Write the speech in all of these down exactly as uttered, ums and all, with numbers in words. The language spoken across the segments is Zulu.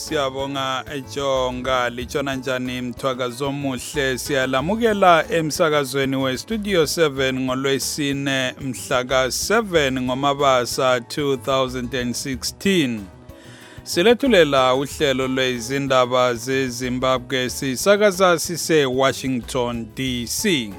Siyabonga ejonga lichona njani mthwakazi omuhle siyalamukela emsakazweni we Studio seven ngolwesine mhla ka seven ngoMabasa two thousand sixteen. Silethulela uhlelo lwezindaba zeZimbabwe sisakaza sise Washington D C.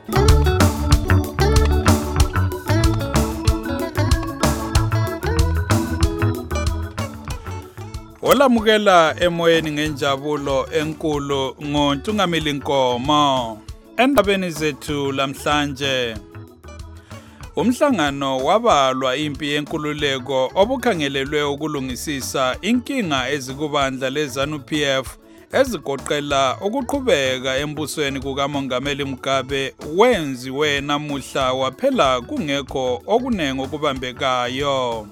Olamukela emoyeni ngenjabulo enkulu ngoNtungamili Nkomo. Endabeni zethu lamhlanje, umhlangano wabalwa impi yenkululeko obukhangelelwe ukulungisisa inkinga ezikubandla leZanu-P F ezigoqela ukuqhubeka embusweni kukaMongameli Mugabe wenziwe namuhla waphela kungekho okunengi okubambekayo.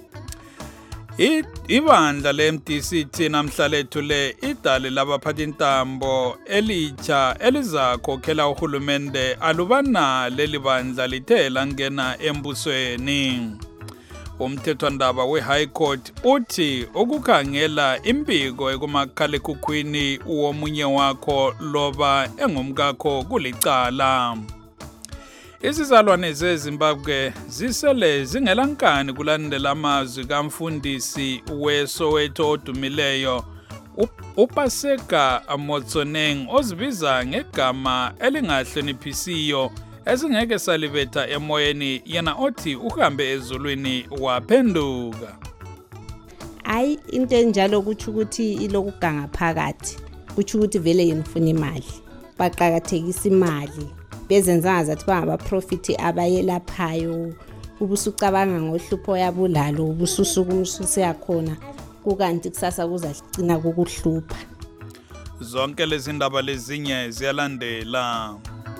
Ibandla le-M D C T namhla lethule idale labaphathintambo elitsha elizakhokhela uhulumende alubana leli bandla lithe langena embusweni. Umthethwandaba we-High Court uthi ukukhangela impiko ekumakhalekhukhwini womunye wakho loba engumkakho kulicala. Izizalwane zeZimbabwe zisele zingelankani kulandela amazwi kamfundisi weSoweto odumileyo uPaseka Motsoneng ozibiza ngegama elingahloniphisiyo ezingeke salibetha emoyeni yena othi uhambe ezulwini waphenduka. Hayi into enjalo kuthi ukuthi ilokuganga phakathi kuthi ukuthi vele yena ufuna imali baqhakathekisa imali bezenza zathi bangaba profit abayelaphayo ubusucabanga ngohlupho yabulalo ubususuku umsuse yakhona kukanti kusasa kuzagcina kukuhlupha. Zonke lezi ndaba lezinye ziyalandela.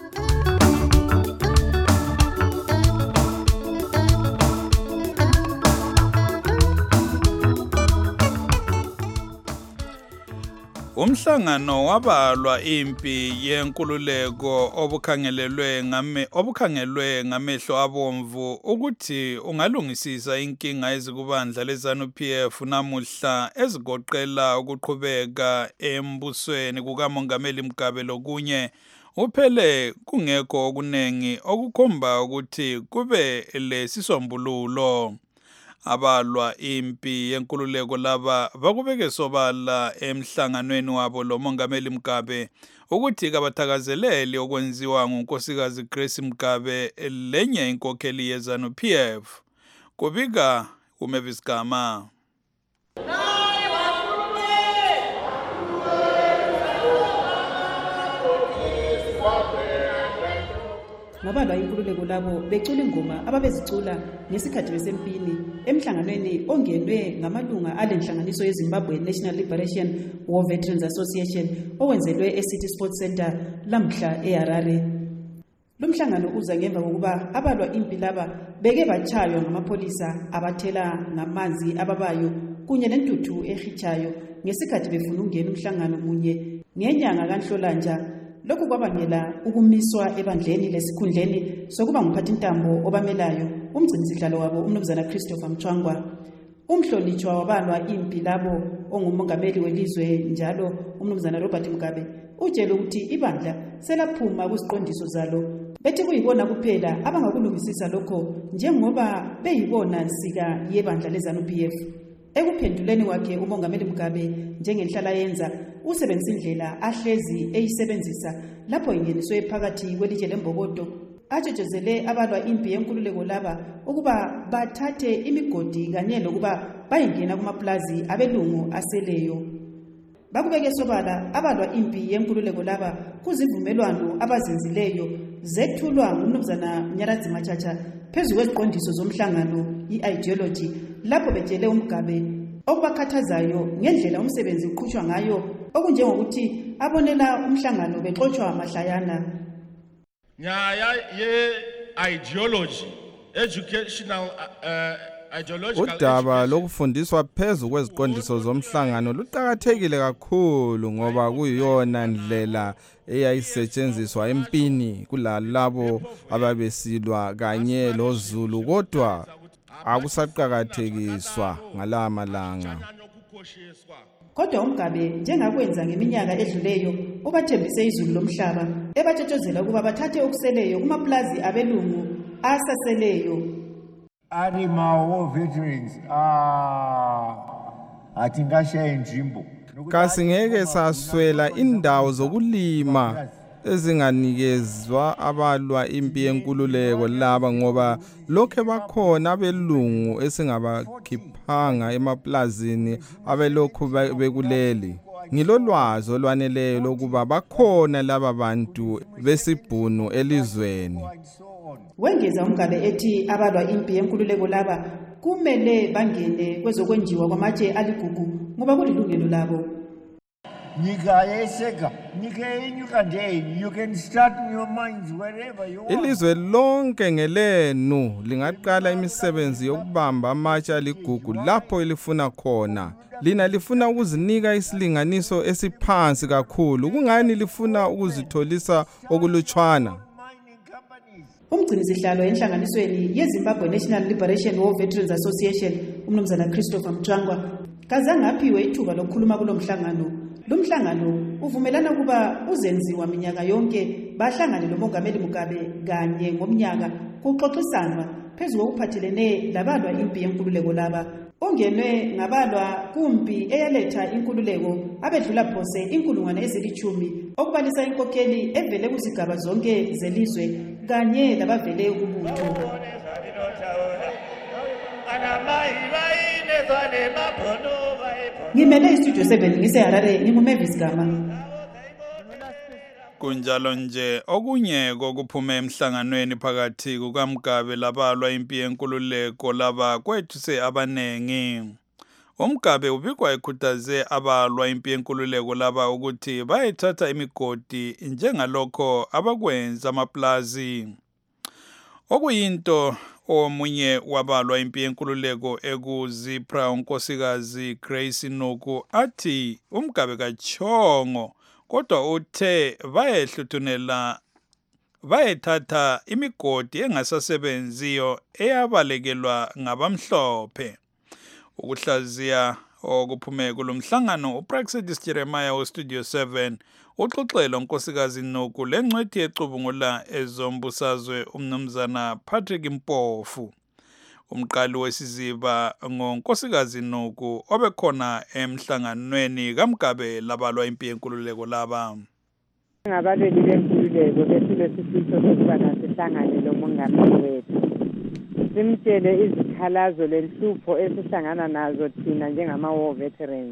Umhlangano wabalwa impi yenkululeko obukhangelelwe ngame obukhangelwe ngamehlo abomvu ukuthi ungalungisisa inkinga ezikubandla leZanu-P F namuhla ezigoqela ukuqhubeka embusweni kukaMongameli Mugabe lokunye uphele kungekho okunengi okukhomba ukuthi kube lesisombululo. Abalwa impi yenkululeko laba bakubeke sobala emhlanganweni wabo loMongameli Mugabe ukuthi kabathakazeleli okwenziwa ngunkosikazi Grace Mugabe lenye inkokheli yeZanu-P F. Kubika uMavis Gama. Ngabalwa inkululeko labo becula ingoma ababezicula ngesikhathi besempini emhlanganweni ongenwe ngamalunga alenhlanganiso yeZimbabwe National Liberation War Veterans Association owenzelwe eCity Sports Center lamhla eHarare. Lumhlangano uza ngemva kokuba abalwa impi laba beke bachaywa ngamapolisa abathela ngamanzi ababayo kunye nentuthu ehichayo ngesikhathi befuna ukungena umhlangano munye ngenyanga kaNhlolanja. Lokhu kwabangela ukumiswa ebandleni lesikhundleni sokuba ngumphathintambo obamelayo umgcinisihlalo wabo uMnumzana Christopher Mchwangwa. Umhlonitshwa wabalwa impi labo ongumongameli welizwe njalo uMnumzana Robert Mugabe utshela ukuthi ibandla selaphuma kuziqondiso zalo bethi kuyibona kuphela abangakulungisisa lokho njengoba beyibona nsika yebandla leZanu-P F. Ekuphenduleni wakhe uMongameli Mugabe njengenhlala yenza usebenzisa indlela ahlezi eyisebenzisa lapho ingeniswe phakathi kwelitshe lembokodo atshejezele abalwa impi yenkululeko laba ukuba bathathe imigodi kanye lokuba bayingena kumaplazi abelungu aseleyo. Bakubeke sobala abalwa impi yenkululeko laba kuzivumelwano abazenzileyo zethulwa nguMnumzana Mnyaradzi Machacha phezu kweziqondiso zomhlangano i-ideology lapho betshele uMugabe okubakhathazayo ngendlela umsebenzi uqhutshwa ngayo okunjengokuthi abonela umhlangano bexoxwa mahlayana. Nyaya ye ideology educational uh, ideological udaba lokufundiswa phezu kweziqondiso zomhlangano luqhakathekile kakhulu ngoba kuyiyona ndlela eyayisetshenziswa empini kulalabo ababesilwa kanye loZulu kodwa akusaqhakathekiswa ngalamalanga. kodwa uMgabe njengakwenza ngeminyaka edluleyo ubathembise izulu lomhlaba ebatshotshozela ukuba bathathe okuseleyo kumaplazi abelungu asaseleyo. Arima war veterans ah athi ngashaya injimbo kasingeke saswela indawo zokulima ezinganikezwa abalwa impi yenkululeko laba ngoba lokho bakhona abelungu esingabakhiphanga emaplazini abelokhu bekuleli. Ngilolwazi olwaneleyo lokuba bakhona laba bantu besibhunu elizweni. Wengeza uMgabe ethi abalwa impi yenkululeko laba kumele bangene kwezokwenjiwa kwamatshe aligugu ngoba kulilungelo labo. Nika yeseka, nika inyuka nje, you can start your minds wherever you want. Ilizwe lonke ngelenu lingaqala imisebenzi yokubamba amatshe aligugu lapho elifuna khona. Lina lifuna ukuzinika isilinganiso esiphansi kakhulu, kungani lifuna ukuzitholisa okulutshwana. Umgcini sihlalo enhlanganisweni yeZimbabwe National Liberation War Veterans Association umnumzana Christopher Mthangwa kazange aphiwe ithuba lokukhuluma kulomhlangano. Lumhlangano uvumelana kuba uzenziwa minyaka yonke bahlangane noMongameli Mugabe kanye ngomnyaka kuxoxisanwa phezulu kokuphathelene labalwa impi yenkululeko laba. Ongenwe ngabalwa kumpi eyaletha inkululeko abedlula phose inkulungwane ezilithumi okubalisa inkokheli evele kuzigaba zonke zelizwe kanye labavele kubutho. Ngimele istudio seven ngise Harare nginguMavis Gama. Kunjalo nje okunye kokuphume emhlanganweni phakathi kukaMgabe labalwa impi yenkululeko laba kwethu se abanengi. uMgabe ubikwa ekhuthaze abalwa impi yenkululeko laba ukuthi bayethatha imigodi njengalokho abakwenza amaplazi. Okuyinto omunye wabalwa impi yenkululeko ekuZipra unkosikazi Grace Nuku athi uMgabe kachongo kodwa uthe bayehluthunela bayethatha imigodi engasasebenziyo eyabalekelwa ngabamhlophe. Ukuhlaziya okuphume kulomhlangano uPraxedis Jeremiah oStudio seven uxoxela unkosikazi Nuku lengcwethi ecubungula ezombusazwe umnumzana Patrick Mpofu. Umqali wesiziba ngonkosikazi Nuku obekhona emhlanganweni kaMgabe labalwa impi yenkululeko laba. Ngabaleli benkululeko besilesifiso sokuba nasihlangane lomongameli wethu. Simtshele izikhalazo lenhlupho esihlangana nazo thina njengama-war veterans.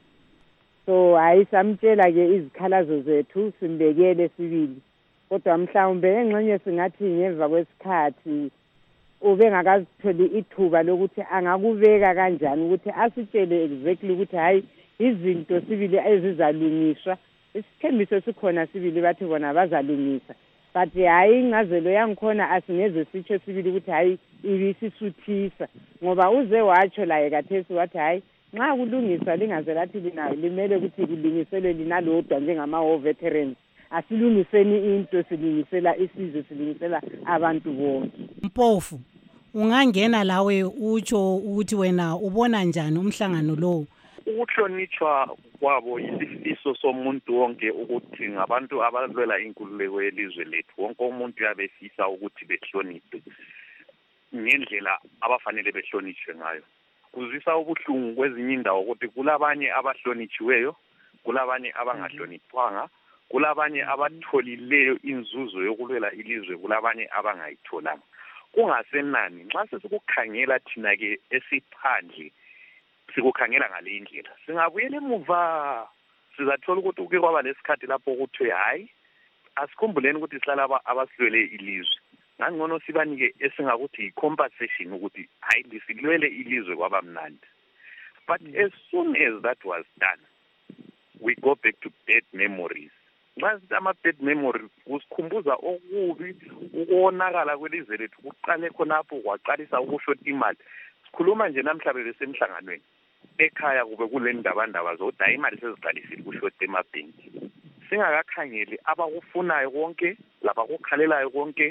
So ayisamtshela ke izikhalazo zethu simbekele sibili. Kodwa mhlawumbe engxenye singathi ngemva kwesikhathi ube ngakazitholi ithuba lokuthi angakubeka kanjani ukuthi asitshele exactly ukuthi hayi izinto sibili ezizalungiswa. Isithembiso sikhona sibili bathi bona bazalungisa. But hayi ingazelo yangikhona asingeze sitsho sibili ukuthi hayi ibisisuthisa ngoba uze watsho la ekathesi wathi hayi nxa kulungisa lingaze lathi lina limele ukuthi kulungiselwe linalodwa njengama-war veterans. Asilungiseni into silungisela isizwe silungisela abantu bonke. Mpofu ungangena lawe utsho ukuthi wena ubona njani umhlangano lo? Ukuhlonitshwa kwabo isifiso somuntu wonke ukuthi ngabantu abalwela inkululeko yelizwe lethu wonke umuntu uyabefisa ukuthi behloniphe ngendlela abafanele behlonitshwe ngayo. Kuzisa ubuhlungu kwezinye indawo ukuthi kulabanye abahlonitshiweyo, kulabanye abangahloniphwanga, kulabanye abatholileyo inzuzo yokulwela ilizwe, kulabanye abangayitholanga. Kungasenani nxa sesikukhangela thina ke esiphandle sikukhangela ngale indlela singabuyela emuva sizathola ukuthi uke kwaba lesikhathi lapho kuthiwe hayi asikhumbuleni ukuthi sihlala abasilwele ilizwe ngangcono sibanike esingakuthi yi-compensation ukuthi hayi lisilwele ilizwe kwabamnandi. But as soon as that was done we go back to bad memories. Nxa sithi ama-bad memory kusikhumbuza okubi ukonakala kwelizwe lethu kuqale khonapho kwaqalisa ukushota imali. Sikhuluma nje namhlanje besemhlanganweni ekhaya kube kule ndabandaba zodwa imali seziqalisile ukushota emabhenki. Singakakhangeli abakufunayo konke labakukhalelayo konke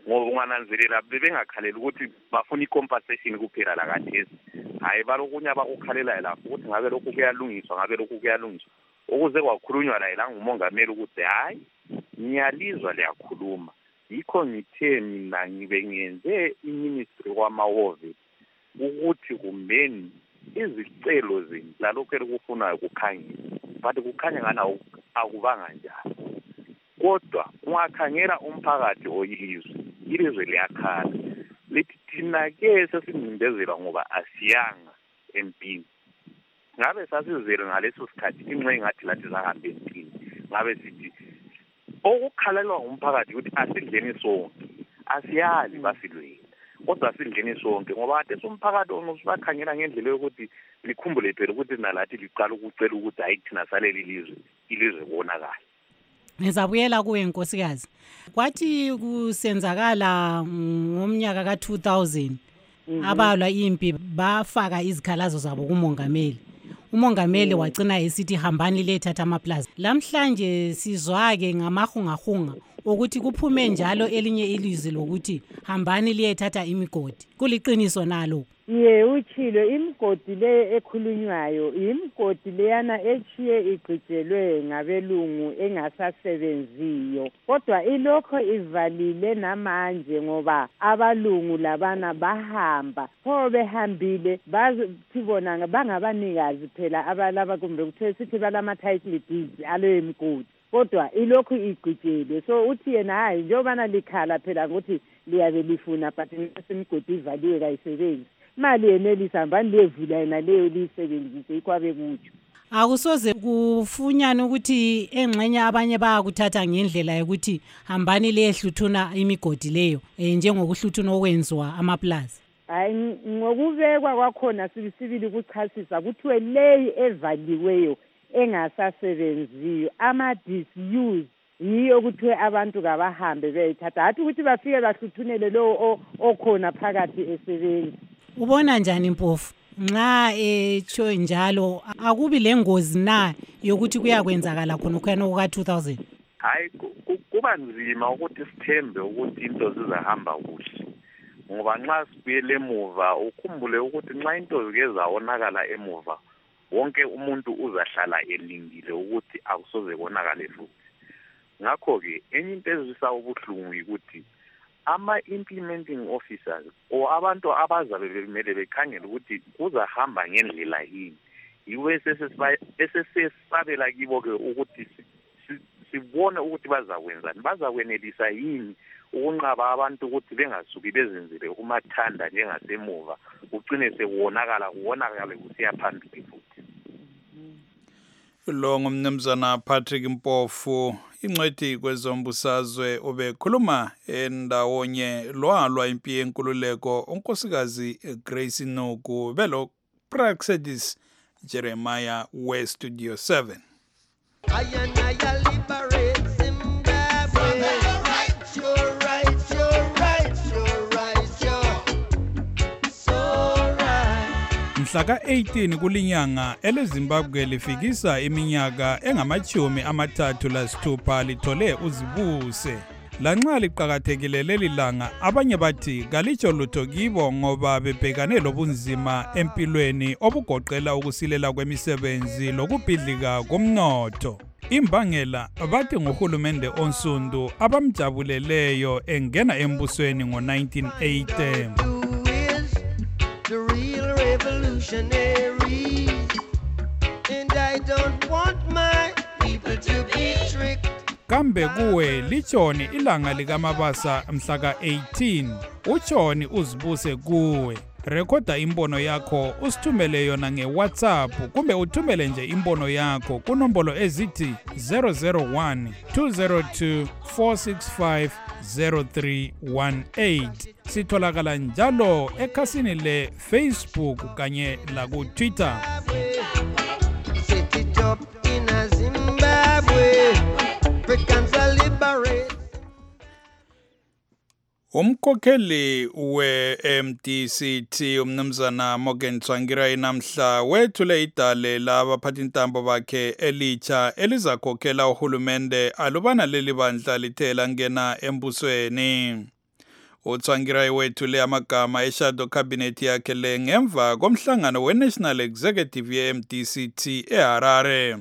ngoba ungananzelela bebengakhalela ukuthi bafuna i-compensation kuphela la kathesi hayi balokunye abakukhalela lapho ukuthi ngabe lokhu kuyalungiswa ngabe lokhu kuyalungiswa ukuze kwakhulunywa la ila ngumongameli ukuthi hayi ngiyalizwa liyakhuluma yikho ngithe mina ngibe ngenze i-ministry kwamawove ukuthi kumbeni izicelo zenu lalokho elikufunayo kukhanyile but kukhanya ngana akubanga njalo kodwa ungakhangela umphakathi oyilizwe ilizwe liyakhala lithi thina ke sesingcindezela ngoba asiyanga empini ngabe sasizele ngaleso sikhathi inxe ngathi lathi zahambe empini ngabe sithi okukhalalwa umphakathi ukuthi asidleni sonke asiyali basilweni kodwa asidleni sonke ngoba kade somphakathi onosubakhangela ngendlela yokuthi likhumbule phela ukuthi nalathi liqala ukucela ukuthi hayi thina saleli lizwe ilizwe bonakala. Ngizabuyela kuwe nkosikazi. Kwathi kusenzakala ngomnyaka ka two thousand abalwa impi bafaka izikhalazo zabo kumongameli. Umongameli wagcina esithi hambani lethatha amaplaza. Lamhlanje sizwake ngamahungahunga ukuthi kuphume njalo elinye ilizwi lokuthi hambani liyethatha imigodi. Kuliqiniso nalo. Ye uchilo imigodi le ekhulunywayo imigodi leyana echiye igcijelwe ngabelungu engasasebenziyo kodwa ilokho ivalile namanje ngoba abalungu labana bahamba pho behambile bazibona bangabanikazi phela abalaba kumbe kuthe sithi balama title deeds aleyo migodi kodwa ilokho igcijele so uthi yena hayi njobana likhala phela ukuthi liyabe lifuna but nasemigodi ivaliwe kayisebenzi mali yenelisa hambani levula yena leyo lisebenzise ikwabe kutsho akusoze kufunyana ukuthi engxenye abanye bayakuthatha ngendlela yokuthi hambani lehluthuna imigodi leyo njengokuhluthuna okwenziwa amaplaza hayi ngokubekwa kwakhona sibisibili ukuchasisa kuthiwe leyi evaliweyo engasasebenziyo ama disuse yiyo kuthiwe abantu kabahambe beyithatha hathi ukuthi bafike bahluthunele lo okhona phakathi esebenzi. Ubona njani Mpofu nxa echo njalo akubi lengozi na yokuthi kuyakwenzakala khona khona ka two thousand? Hayi kuba nzima ukuthi sithembe ukuthi into zizahamba kuhle ngoba nxa sibuyele emuva ukhumbule ukuthi nxa into zikezawonakala emuva wonke umuntu uzahlala elingile ukuthi akusoze konakale futhi ngakho ke enye into ezisa ubuhlungu ukuthi ama-implementing officers or abantu abazabe bemele bekhangela ukuthi kuzahamba ngendlela yini yiwe esesesabela kibo-ke ukuthi sibone ukuthi bazakwenzani bazakwenelisa yini ukunqaba abantu ukuthi bengasuki bezenzele umathanda njengasemuva ugcine sekuwonakala kuwonakale kusiya phambili futhi. Lo ngumnumzana Patrick Mpofu incwedi kwezombusazwe obekhuluma endawonye lwalwa impi yenkululeko unkosikazi Grace Noku belo Praxedis Jeremiah we Studio seven. Mhlaka eighteen kulinyanga eleZimbabwe lifikisa iminyaka engamachumi amathathu lasithupha lithole uzibuse. Lanxa liqhakathekile leli langa abanye bathi kalitsho lutho kibo ngoba bebhekane lobunzima empilweni obugoqela ukusilela kwemisebenzi lokubhidlika komnotho. Imbangela bathi ngohulumende onsundu abamjabuleleyo engena embusweni ngo nineteen eighty. The real revolutionary, and I don't want my people to be tricked. Kambe kuwe lichoni ilanga likamabasa mhlaka eighteen uchoni uzibuse kuwe rekhoda imbono yakho usithumele yona ngeWhatsApp kumbe uthumele nje imbono yakho kunombolo ezithi zero zero one two zero two four six five zero three one eight. Sitholakala njalo ekhasini le Facebook kanye la ku Twitter. Set it up in a Zimbabwe. Africans are liberate. Umkhokheli we-M D C T umnumzana Morgan Tsvangirai namhla wethule idale labaphathintambo bakhe elitsha elizakhokhela uhulumende alubana leli bandla lithela ngena embusweni. uTsvangirai wethu le amagama eshadow cabinet yakhe le ngemva komhlangano we-National Executive ye-M D C T eHarare.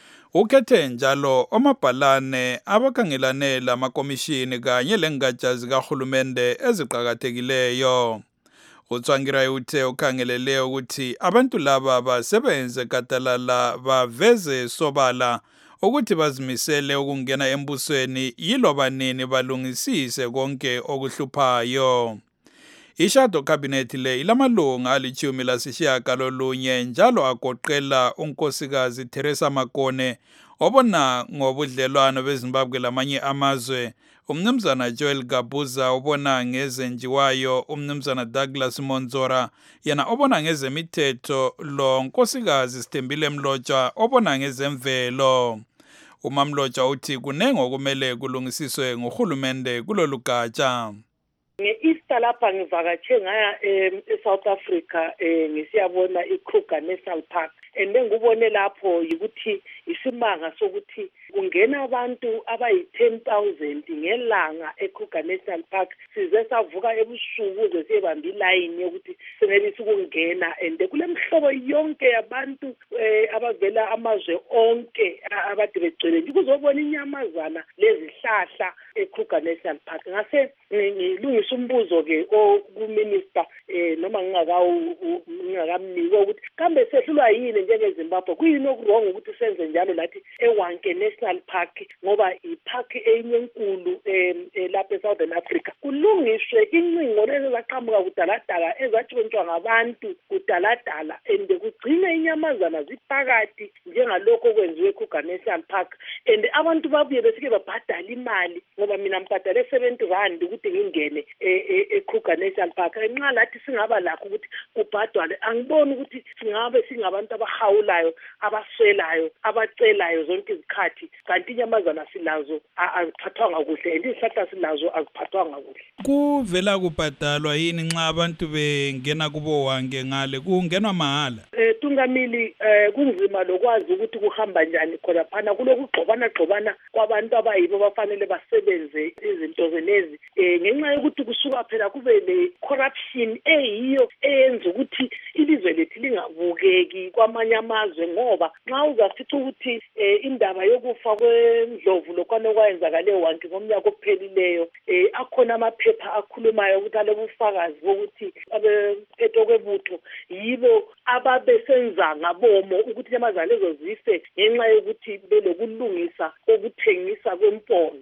Ukhethe njalo omabhalane abakhangelane lamakomishini kanye lengatsha zikahulumende eziqakathekileyo. uTsvangirai uthe ukhangelele ukuthi abantu laba basebenze gadalala baveze sobala ukuthi bazimisele ukungena embusweni yiloba nini balungisise konke okuhluphayo. Ishadow cabinet le ilamalunga alichumi lasishiyagalolunye njalo agoqela unkosikazi Teresa Makone obona ngobudlelwano beZimbabwe lamanye amazwe, umnumzana Joel Gabuza obona ngezenjiwayo, umnumzana Douglas Monzora yena obona ngezemithetho, lo nkosikazi Sithembile Mlotshwa obona ngezemvelo. uMamlotshwa uthi kunenge okumele kulungisiswe ngohulumende kulolu gatsha. Nge-Easter lapha ngivakatshe ngaya e-South Africa ngisiyabona iKruger National Park, and ngubone lapho yikuthi isimanga sokuthi kungena abantu abayi ten thousand ngelanga eKruger National Park. Size savuka ebusuku ukuze siyebamba ilayini yokuthi senelise ukungena, and kulemhlobo yonke yabantu abavela amazwe onke abade begcwele nje ukuzobona inyamazana lezihlahla eKruger National Park. Ngase ngilungisa umbuzo ke ku-minister noma ngingakawu ngingakamnika ukuthi kambe sehlulwa yini njengeZimbabwe, kuyini okurongo ukuthi senze njalo lathi eWanke National Park ngoba ipark enye enkulu lapha eSouthern Africa kulungiswe incingo lezi zaqhamuka kudaladala ezatshontshwa ngabantu kudaladala, and kugcine inyamazana ziphakathi njengalokho okwenziwe eKruger National Park, and abantu babuye besike babhadala imali ngoba mina mbhadale seventy rand ukuthi ngingene eKruger National Park. Nxa lathi singaba lakho ukuthi kubhadalwe, angiboni ukuthi singabe singabantu abahawulayo, abaswelayo, abacelayo zonke izikhathi, kanti inyamazana silazo aziphathwanga kuhle and izihlahla silazo aziphathwanga kuhle. Kuvela kubhadalwa yini nxa abantu bengena kubo Wanke ngale kungenwa mahala? Eh Tungamili eh kunzima lokwazi ukuthi kuhamba njani khona phana kulokugxobana gxobana kwabantu abayibo bafanele basebenze izinto zenezi eh ngenxa yokuthi kusuka phela kube le corruption eyiyo eyenza ukuthi ilizwe lethu lingabukeki kwamanye amazwe, ngoba nxa uzasithi ukuthi indaba yokufa kwendlovu lokwane kwayenzakale eWanke ngomnyaka ophelileyo eh akhona amaphepha akhulumayo ukuthi alobufakazi bokuthi abephethe kwebutho yibo ababesenza ngabomo ukuthi inyamazana lezo zife ngenxa yokuthi belokulungisa okuthengisa kwempondo.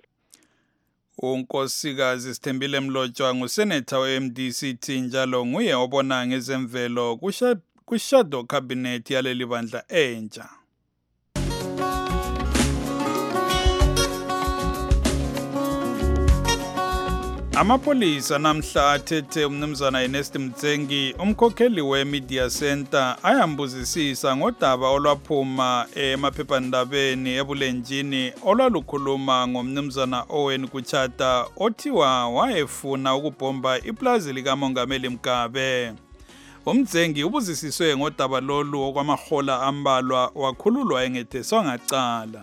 unkosikazi Sithembile Mlotshwa ngusenetha we-M D C T njalo nguye obona ngezemvelo kushadow cabinet yaleli bandla entsha. Amapolisa namhla athethe umnumzana Ernest Mtsengi, umkhokheli we-Media Center, ayambuzisisa ngodaba olwaphuma emaphephandabeni ebulenjini olwalukhuluma ngomnumzana Owen Kuchata othiwa wayefuna ukubhomba iplazi likamongameli Mugabe. uMtsengi ubuzisiswe ngodaba lolu okwamahola ambalwa wakhululwa engetheswa ngacala.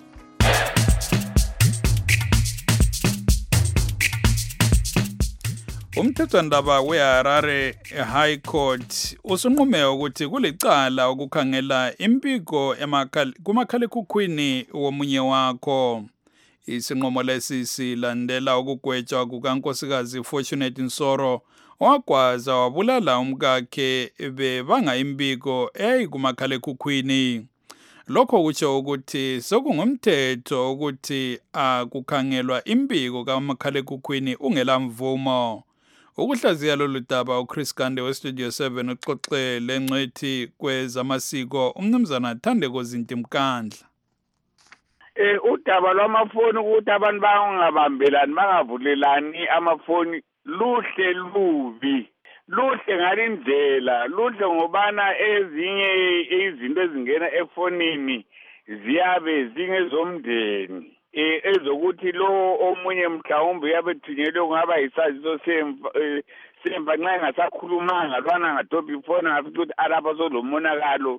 Umthethwandaba weHarare High Court usunqume ukuthi kulicala ukukhangela impiko kumakhalekhukhwini womunye wakho. Isinqumo lesi silandela ukugwetshwa kukankosikazi Fortunate Nsoro owagwaza wabulala umkakhe bebanga impiko eyikumakhalekhukhwini. Lokho kutsho ukuthi sokungumthetho ukuthi akukhangelwa impiko kamakhalekhukhwini ungela mvumo. Ukuhlaziya lolu daba uChris Gande weStudio seven uxoxe lengcwethi kwezamasiko umnumzana Thandeko Zintimkandla. Eh udaba lwamafoni ukuthi abantu bangabambelani bangavulelani amafoni luhle lubi. Luhle ngalindlela, luhle ngobana ezinye izinto ezingena efonini ziyabe zingezomndeni. Eh ezokuthi lo omunye mhlawumbe yabethunyelwe ngaba isaziso semfa semfa nxa engasakhulumanga lwana ngadobha ifoni ngafithi ukuthi alapha solomonakalo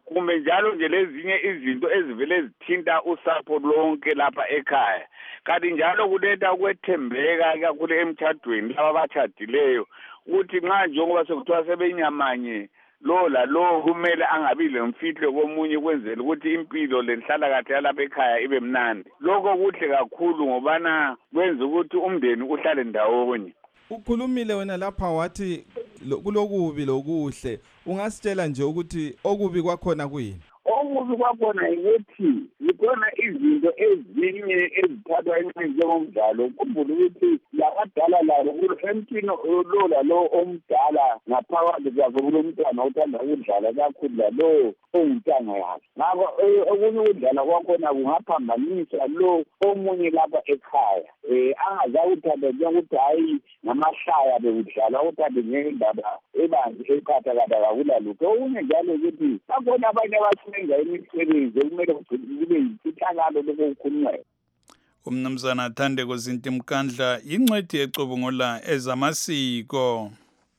kumbe njalo nje lezinye izinto ezivele zithinta usapho lonke lapha ekhaya. Kanti njalo kuletha ukwethembeka kakhulu emtshadweni laba abatshadileyo ukuthi nxa njengoba sekuthiwa sebenyamanye lo la lo kumele angabi lemfihlo komunye kwenzela ukuthi impilo lenhlala kahle yalapha ekhaya ibe mnandi. Lokho kuhle kakhulu ngobana kwenza ukuthi umndeni uhlale ndawonye. Ukhulumile wena lapha wathi kulokubi lokuhle. Ungasitshela nje ukuthi okubi kwakhona kuyini? Okubi kwakhona ukuthi zikhona izinto ezinye ezithathwa njengomdlalo. Ukhumbule ukuthi labadala labo emntwini lola lo omdala ngaphakathi kwakhe kulomntwana othanda ukudlala kakhulu lalo ongumntwana yakhe. Ngakho okunye ukudlala kwakhona kungaphambanisa lo omunye lapha ekhaya. Eh angazawuthatha njengokuthi hayi ngamahlaya bekudlala uthathe ngendaba ebanzi ekhathakatha kakulalutho. Okunye njalo ukuthi bakhona abanye abasebenza imisebenzi ekumele kube yisihlakalo lokukhulunywa. Umnumzana Thandeko Zinti Mkandla ingcwethi ecubungula ezamasiko.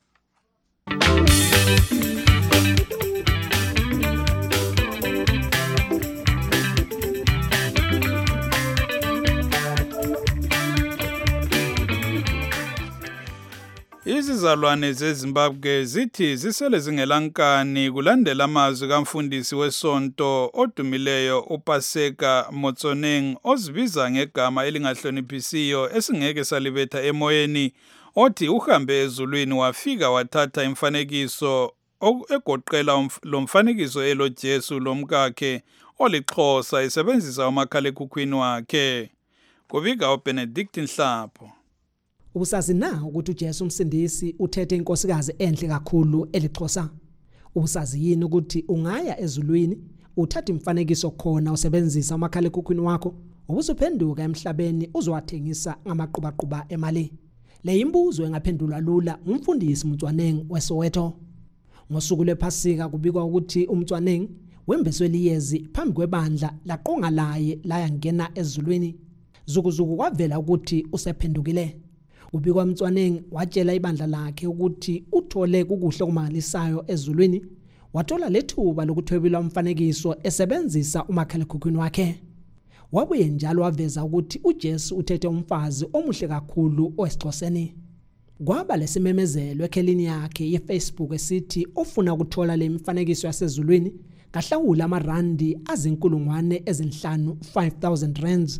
Izizalwane zeZimbabwe zithi zisele zingelankani kulandela amazwi kamfundisi wesonto odumileyo uPaseka Motsoneng ozibiza ngegama elingahloniphisiyo esingeke salibetha emoyeni othi uhambe ezulwini wafika wathatha imfanekiso egoqela lo mfanekiso elo Jesu lomkakhe olixhosa esebenzisa umakhalekhukhwini wakhe. Kubika uBenedict Nhlapho. Ubusazi na ukuthi uJesu umsindisi uthethe inkosikazi enhle kakhulu elixhosa? Ubusazi yini ukuthi ungaya ezulwini uthatha imfanekiso khona usebenzisa umakhalekhukhwini wakho ubusuphenduka emhlabeni uzowathengisa ngamaqubaqhuba emali? Le imbuzo engaphendulwa lula umfundisi Motsoneng weSoweto. Ngosuku lePhasika kubikwa ukuthi uMotsoneng wembeswe liyezi phambi kwebandla laqonga laye laya ngena ezulwini. Zukuzuku kwavela ukuthi usephendukile. Ubikwa Motsoneng watshela ibandla lakhe ukuthi uthole kukuhle okumangalisayo ezulwini, wathola lethuba lokuthwebela umfanekiso esebenzisa umakhalekhukhwini wakhe. Wabuye njalo waveza ukuthi uJesu uthethe umfazi omuhle kakhulu oSixhoseni. Kwaba lesimemezelo ekhelini yakhe yeFacebook esithi ofuna ukuthola le mifanekiso yasezulwini kahlawula amarandi azinkulungwane ezinhlanu five thousand rands.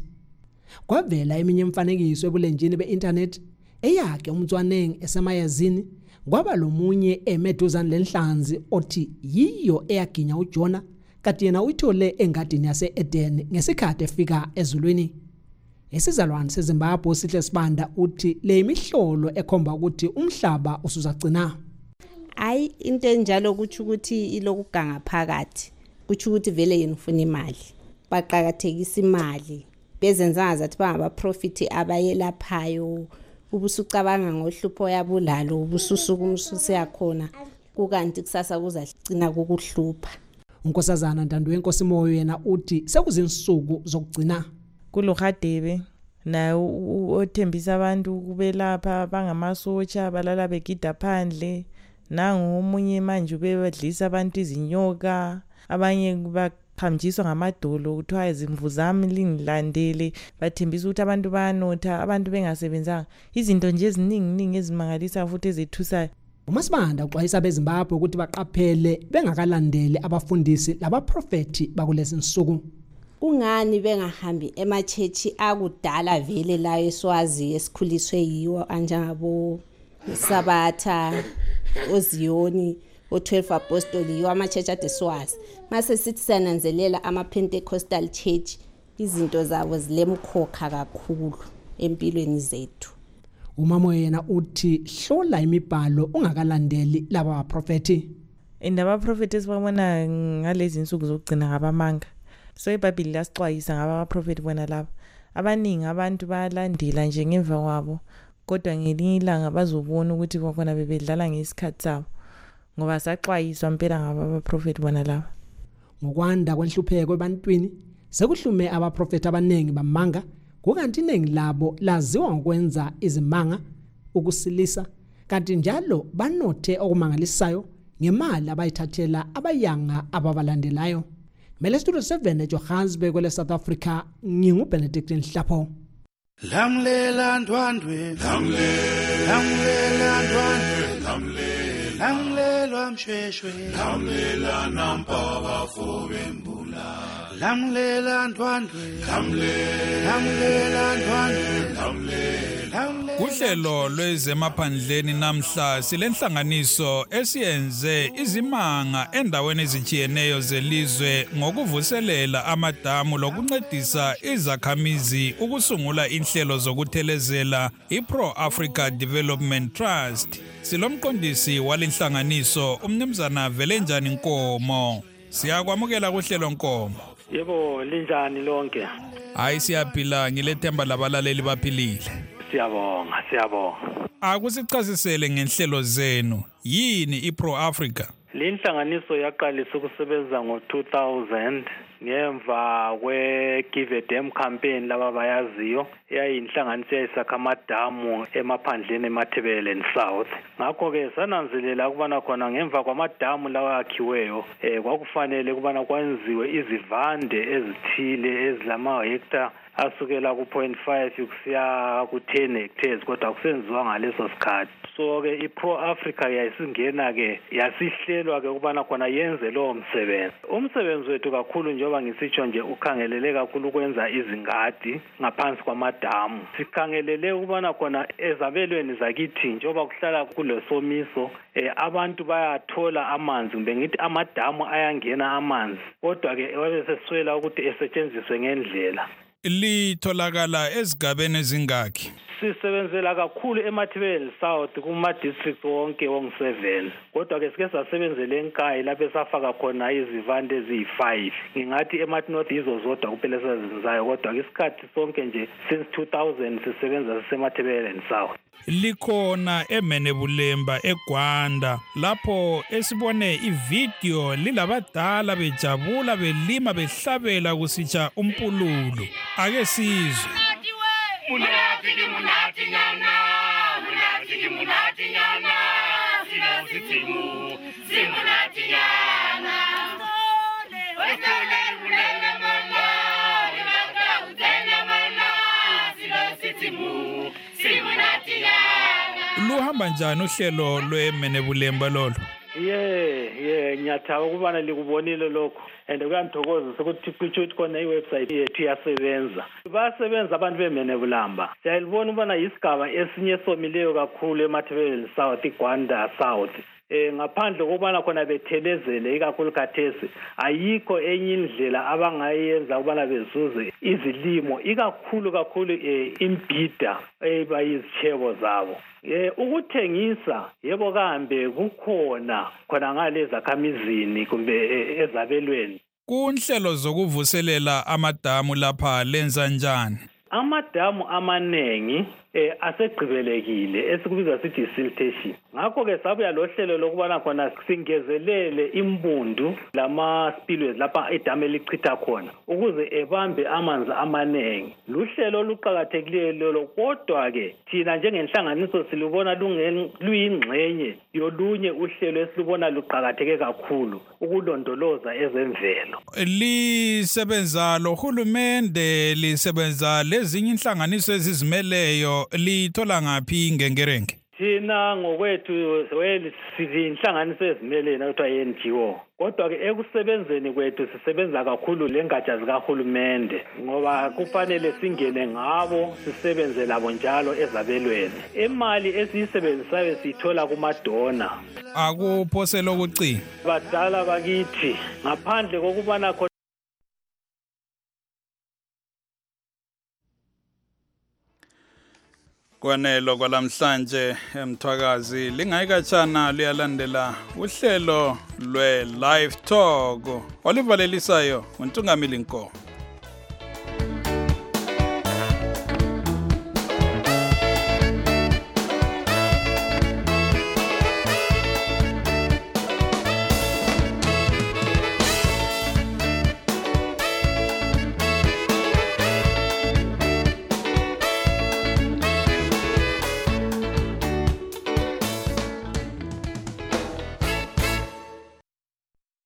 Kwavela eminye imfanekiso ebulenjini beinternet eyakhe uMotsoneng esemayezini, kwaba lomunye emeduzane lenhlanzi othi yiyo eyaginya uJona kanti yena uyithole engadini yase-Eden ngesikhathi efika ezulwini. Isizalwane seZimbabwe sihle sibanda uthi le imihlolo ekhomba ukuthi umhlaba usuzacina. Hayi into enjalo ukuthi ukuthi ilokuganga phakathi. Kuthi ukuthi vele yena ufuna imali. Baqhakathekisa imali. Bezenza zathi bangaba profit abayelaphayo. Ubusucabanga ngohlupho yabulalo ubususuku umsuse yakhona kukanti kusasa kuzagcina kukuhlupha. Unkosazana Ntando yenkosi moyo yena uthi sekuzinsuku zokugcina. Kulohadebe na othembisa abantu kubelapha bangamasotsha balala begida phandle nangu omunye manje ubedlisa abantu izinyoka abanye baqhamjiswa ngamadolo kuthiwa izimvu zami lingilandele bathembisa ukuthi abantu bayanotha abantu bengasebenzanga izinto nje eziningi ningi ezimangalisa futhi ezethusayo. uMasibanda uxwayisa beZimbabwe ukuthi baqaphele bengakalandeli abafundisi labaprofeti bakulezi insuku. Kungani bengahambi emachechi akudala vele la eSwazi esikhuliswe yiwo anjengabo Sabatha oZiyoni o-twelve apostoli yiwo amachechi ade Swazi. Mase sithi sananzelela ama-Pentecostal church izinto zabo zilemkhokha kakhulu empilweni zethu. Umama yena uthi hlola imibhalo ungakalandeli laba abaprofeti. Indaba abaprofeti esibabona ngalezi insuku zokugcina ngabamanga. So iBhayibheli lasixwayisa ngaba abaprofeti bona laba. Abaningi abantu bayalandela nje ngemva kwabo kodwa ngelinye ilanga bazobona ukuthi kwakhona bebedlala ngesikhathi sabo. Ngoba saxwayiswa impela ngaba abaprofeti bona laba. Ngokwanda kwenhlupheko ebantwini sekuhlume abaprofeti abaningi bamanga kukanti iningi labo laziwa ngokwenza izimanga ukusilisa kanti njalo banothe okumangalisayo ngemali abayithathela abayanga ababalandelayo. Mele Studio seven eJohannesburg kwele South Africa, nginguBenedict Nhlapho. Lamlela ndwandwe, lamlela ndwandwe, lamlelwa mshweshwe, lamlela nampaka fobembula, lamlela ndwandwe, lamlela ndwandwe. Kuhlelo lwezemaphandleni namhla silenhlanganiso esiyenze izimanga endaweni ezijiyeneyo zelizwe ngokuvuselela amadamu lokuncedisa izakhamizi ukusungula inhlelo zokuthelezela iPro Africa Development Trust. Silomqondisi walenhlanganiso umnumzana Velenjani Nkomo. Siyakwamukela kuhlelo Nkomo. Yebo, linjani lonke? Hayi siyaphila, ngilethemba labalaleli baphilile. Siyabonga, siyabonga. Akusichazisele ngenhlelo zenu. Yini iPro Africa? Lenhlanganiso yaqalisa ukusebenza ngo two thousand ngemva kwe Give a Dam campaign laba bayaziyo. Yayinhlanganiso yayisakha amadamu emaphandleni eMathebele South. Ngakho ke sananzelela ukubana khona ngemva kwamadamu lawa akhiweyo eh kwakufanele ukubana kwenziwe izivande ezithile ezilama hectare asukela ku zero point five kusiya ku ten hectares kodwa kusenziwa ngaleso sikhathi. So ke iPro Africa yayisingena ke yasihlelwa ke ukubana khona yenze lo msebenzi. Umsebenzi wethu kakhulu njengoba ngisitsho nje ukhangelele kakhulu ukwenza izingadi ngaphansi kwamadamu. Sikhangelele ukubana khona ezabelweni zakithi njengoba kuhlala kulesomiso eh abantu bayathola amanzi kumbe ngithi amadamu ayangena amanzi kodwa ke wabeseswela ukuthi esetshenziswe ngendlela. Litholakala ezigabeni ezingaki? Sisebenzela kakhulu eMathebele South kuma districts wonke wonke seven. Kodwa ke sike sasebenzele eNkayi lapho esafaka khona izivande eziyi five. Ngingathi eMath North izo zodwa kuphela sezenzayo kodwa isikhathi sonke nje since two thousand sisebenza sisemathebele South. Likhona eMenebulemba eGwanda lapho esibone ivideo lilabadala bejabula belima behlabela kusitsha umpululu. Ake sizwe. Munati munati nyana, munati munati nyana, silo sitimu, simunati nyana. Wetole mulele mona, wetaka utenya mona, silo sitimu, simunati nyana. Luhamba njani uhlelo lweMenebulemba lolo? Yeah, yeah, ngiyathaba ukubana likubonile lokho. And kuyangithokozisa ukuthi kuthi khona iwebsite yethu iyasebenza. Basebenza abantu beMenebulamba. Siyalibona ukubana isigaba esinye somileyo kakhulu eMathebele South, iGwanda South. Eh ngaphandle kokubana khona bethelezele ikakhulu khathesi ayikho enye indlela abangayenza ukubana bezuze izilimo ikakhulu kakhulu eh imbida ebayizitshebo zabo. Eh ukuthengisa yebo kambe kukhona khona ngale zakhamizini kumbe ezabelweni. Kunhlelo zokuvuselela amadamu lapha lenza njani? Amadamu amanengi eh asegqibelekile esikubiza sithi siltation. Ngakho ke sabuya lohlelo lokubana khona singezelele imbundu lama spillways lapha edamu elichitha khona ukuze ebambe amanzi amanengi. Luhlelo oluqhakathekileyo lolo kodwa ke thina njengenhlanganiso silubona luyingxenye yolunye uhlelo esilubona luqhakatheke kakhulu ukulondoloza ezemvelo. Lisebenza lohulumende, lisebenza lezinye inhlanganiso ezizimeleyo, lithola ngaphi ingengerenge? Thina ngokwethu well sizinhlanganiso ezimelena kuthiwa N G O. Kodwa ke ekusebenzeni kwethu sisebenza kakhulu lengatsha zikahulumende ngoba kufanele singene ngabo sisebenze labo njalo ezabelweni. Imali esiyisebenzisayo sithola kumadona. Akuphosela ukucina. Badala bakithi ngaphandle kokubana Kwanelo kwalamhlanje emthwakazi lingayikatshana liyalandela uhlelo lwe Live Talk olivalelisayo uNtungamili Nkomo.